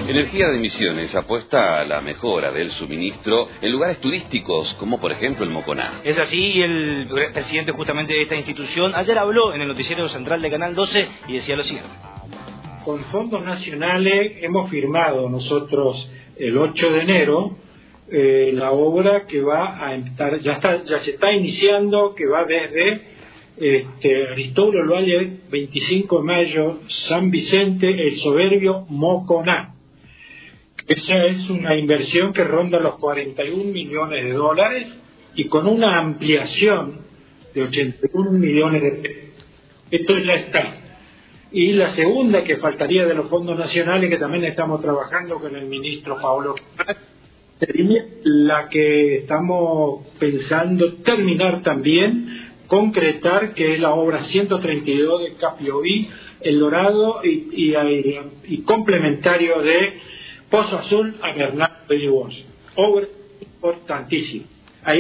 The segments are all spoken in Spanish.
Energía de Misiones apuesta a la mejora del suministro en lugares turísticos, como por ejemplo el Moconá. Es así, y el presidente justamente de esta institución ayer habló en el noticiero central de Canal 12 y decía lo siguiente. Con fondos nacionales hemos firmado nosotros el 8 de enero la obra que va a estar, ya se está iniciando, que va desde Aristóbulo del Valle, 25 de mayo, San Vicente, El Soberbio, Moconá. Esa es una inversión que ronda los 41 millones de dólares y con una ampliación de 81 millones de pesos. Esto ya está. Y la segunda que faltaría de los fondos nacionales, que también estamos trabajando con el ministro Paolo, sería la que estamos pensando terminar también, concretar, que es la obra 132 de Capioví, El Dorado y complementario de Pozo Azul a Bernardo de Libos. Obra importantísima. Hay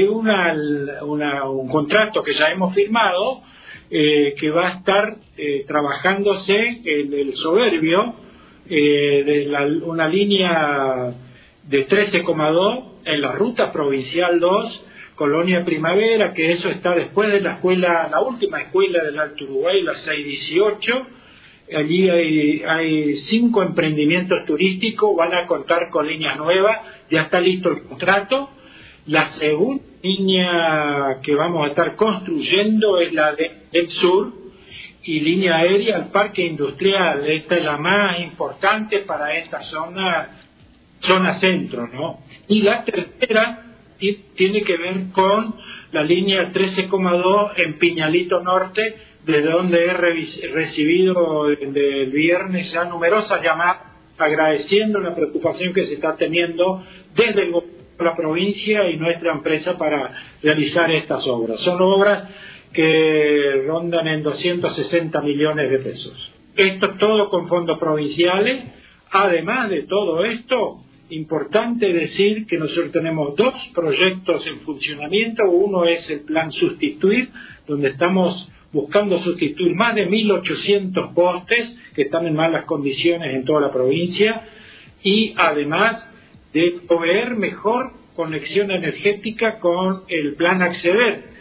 un contrato que ya hemos firmado que va a estar trabajándose en el Soberbio, una línea de 13,2 en la ruta provincial 2, Colonia Primavera, que eso está después de la última escuela del Alto Uruguay, la 618. Allí hay 5 emprendimientos turísticos, van a contar con líneas nuevas, ya está listo el contrato. La segunda línea que vamos a estar construyendo es la del sur, y línea aérea al parque industrial. Esta es la más importante para esta zona centro, ¿no? Y la tercera tiene que ver con la línea 13,2 en Piñalito Norte, desde donde he recibido el viernes ya numerosas llamadas agradeciendo la preocupación que se está teniendo desde el gobierno de la provincia y nuestra empresa para realizar estas obras. Son obras que rondan en 260 millones de pesos. Esto todo con fondos provinciales. Además de todo esto, importante decir que nosotros tenemos 2 proyectos en funcionamiento. Uno es el plan Sustituir, donde estamos buscando sustituir más de 1.800 postes que están en malas condiciones en toda la provincia, y además de proveer mejor conexión energética con el plan Acceder,